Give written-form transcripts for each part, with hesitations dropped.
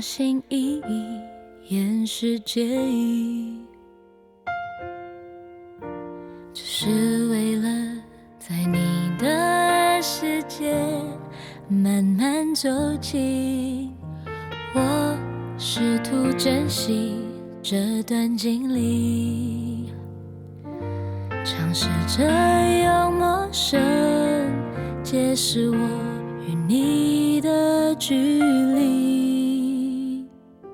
心意掩饰介意，只是为了在你的世界慢慢走近。我试图珍惜这段经历，尝试着用陌生解释我与你的距离。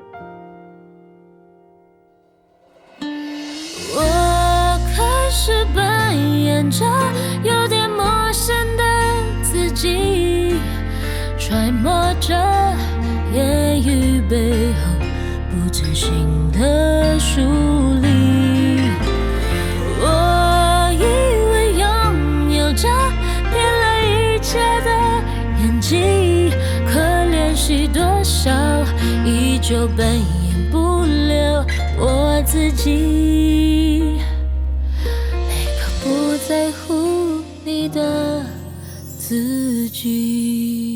我开始扮演着有点陌生的自己，揣摩着言语背后不真心的疏离。我以为拥有着骗了一切的演技，可怜惜多少依旧扮演不了我自己，那个不在乎你的自己。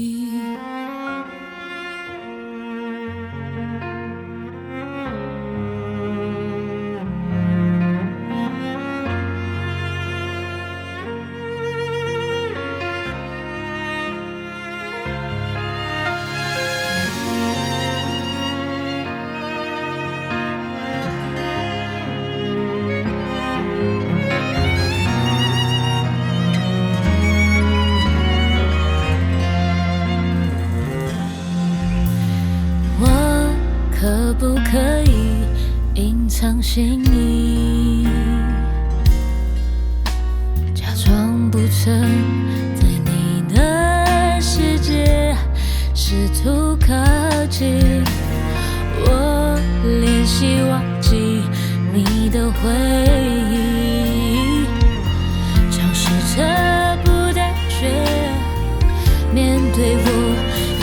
可不可以隐藏心意，假装不曾在你的世界试图靠近？我练习忘记你的回忆，尝试着不胆怯面对我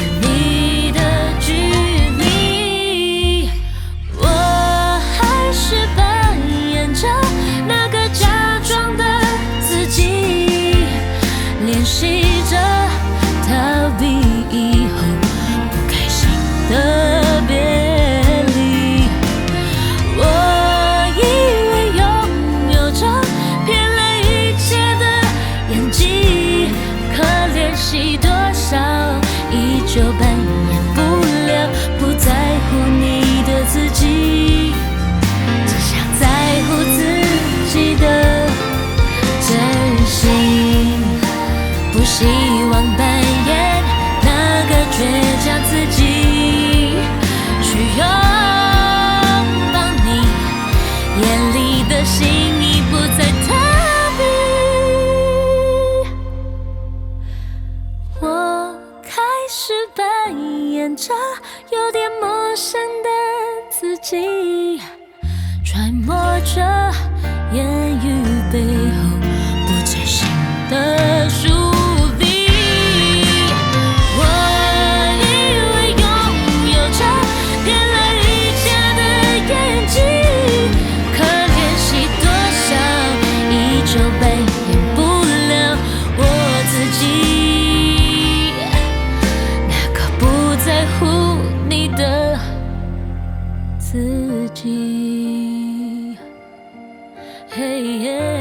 那个假装的自己，练习着逃避以后不开心的别离。我以为拥有着骗了一切的演技，可练习多少依旧扮演不了不在乎你的自己，只想在乎自己的真心，不希望扮演那个倔强自己，去拥抱你眼里的心意，不再逃避。我开始扮演着有点陌生的自己，揣摩着言语背后不真心的疏离。我以为拥有着骗了一切的演技，可练习多少依旧扮演不了我自己，那个不在乎你的自己。Hey, yeah.